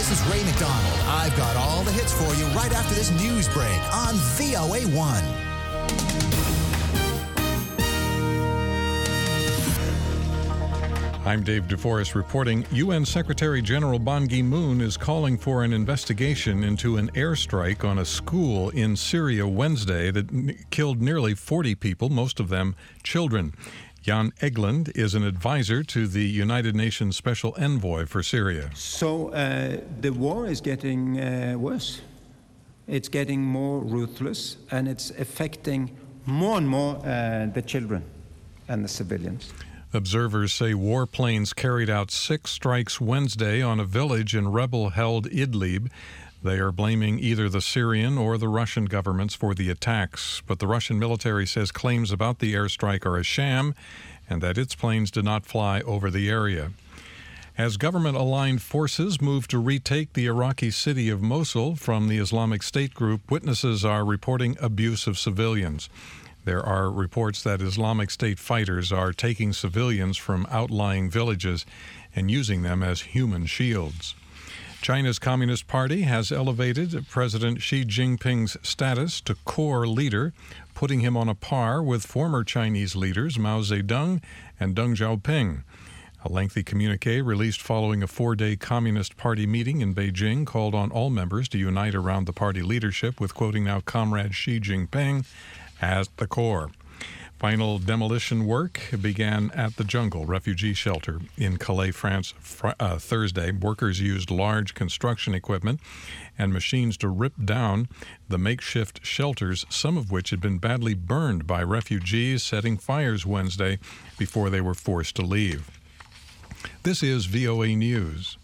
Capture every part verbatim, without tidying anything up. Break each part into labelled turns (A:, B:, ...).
A: This is Ray McDonald. I've got all the hits for you right after this news break on V O A one.
B: I'm Dave DeForest reporting. U N Secretary General Ban Ki-moon is calling for an investigation into an airstrike on a school in Syria Wednesday that n- killed nearly forty people, most of them children. Jan Egeland is an advisor to the United Nations Special Envoy for Syria.
C: So uh, the war is getting uh, worse. It's getting more ruthless, and it's affecting more and more uh, the children and the civilians.
B: Observers say warplanes carried out six strikes Wednesday on a village in rebel-held Idlib. They are blaming either the Syrian or the Russian governments for the attacks, but the Russian military says claims about the airstrike are a sham and that its planes did not fly over the area. As government-aligned forces move to retake the Iraqi city of Mosul from the Islamic State group, witnesses are reporting abuse of civilians. There are reports that Islamic State fighters are taking civilians from outlying villages and using them as human shields. China's Communist Party has elevated President Xi Jinping's status to core leader, putting him on a par with former Chinese leaders Mao Zedong and Deng Xiaoping. A lengthy communique released following a four-day Communist Party meeting in Beijing called on all members to unite around the party leadership, with quoting now Comrade Xi Jinping at the core. Final demolition work began at the Jungle refugee shelter in Calais, France, fr- uh, Thursday. Workers used large construction equipment and machines to rip down the makeshift shelters, some of which had been badly burned by refugees setting fires Wednesday before they were forced to leave. This is V O A News.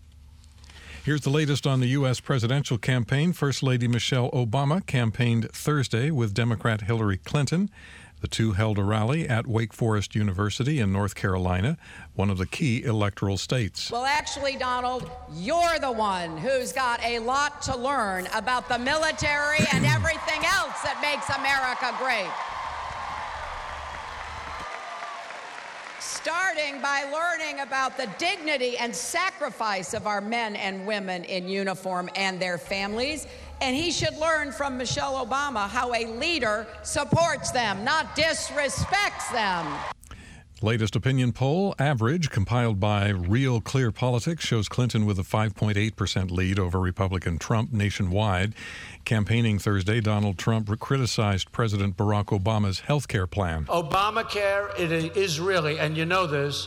B: Here's the latest on the U S presidential campaign. First Lady Michelle Obama campaigned Thursday with Democrat Hillary Clinton. The two held a rally at Wake Forest University in North Carolina, one of the key electoral states.
D: Well, actually, Donald, you're the one who's got a lot to learn about the military and everything else that makes America great. Starting by learning about the dignity and sacrifice of our men and women in uniform and their families. And he should learn from Michelle Obama how a leader supports them, not disrespects them.
B: Latest opinion poll, Average, compiled by Real Clear Politics, shows Clinton with a five point eight percent lead over Republican Trump nationwide. Campaigning Thursday, Donald Trump criticized President Barack Obama's health care plan.
E: Obamacare, it is really, and you know this,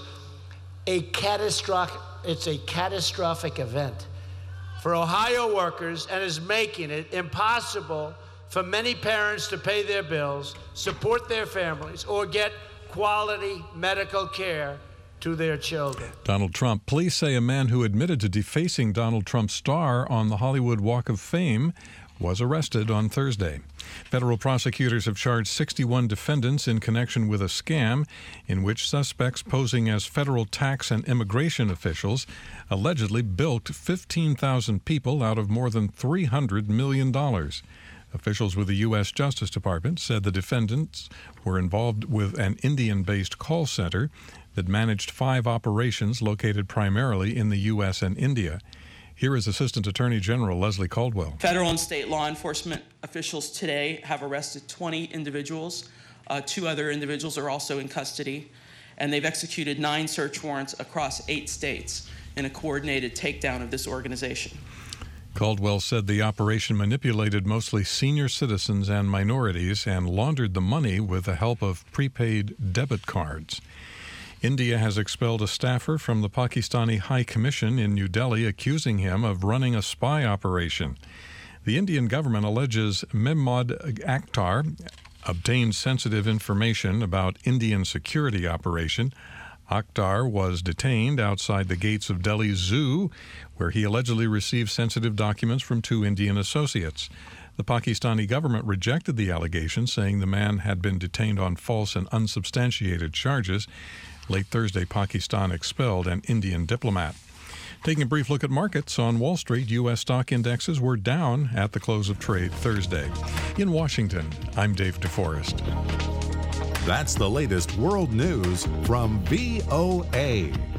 E: a catastrophic, it's a catastrophic event for Ohio workers, and is making it impossible for many parents to pay their bills, support their families, or get quality medical care to their children.
B: Donald Trump. Police say a man who admitted to defacing Donald Trump's star on the Hollywood Walk of Fame was arrested on Thursday. Federal prosecutors have charged sixty-one defendants in connection with a scam in which suspects posing as federal tax and immigration officials allegedly bilked fifteen thousand people out of more than three hundred million dollars. Officials with the U S Justice Department said the defendants were involved with an Indian-based call center that managed five operations located primarily in the U S and India. Here is Assistant Attorney General Leslie Caldwell.
F: Federal and state law enforcement officials today have arrested twenty individuals. Uh, two other individuals are also in custody, and they've executed nine search warrants across eight states in a coordinated takedown of this organization.
B: Caldwell said the operation manipulated mostly senior citizens and minorities and laundered the money with the help of prepaid debit cards. India has expelled a staffer from the Pakistani High Commission in New Delhi, accusing him of running a spy operation. The Indian government alleges Mehmood Akhtar obtained sensitive information about Indian security operation. Akhtar was detained outside the gates of Delhi Zoo, where he allegedly received sensitive documents from two Indian associates. The Pakistani government rejected the allegation, saying the man had been detained on false and unsubstantiated charges. Late Thursday, Pakistan expelled an Indian diplomat. Taking a brief look at markets on Wall Street, U S stock indexes were down at the close of trade Thursday. In Washington, I'm Dave DeForest.
G: That's the latest world news from V O A.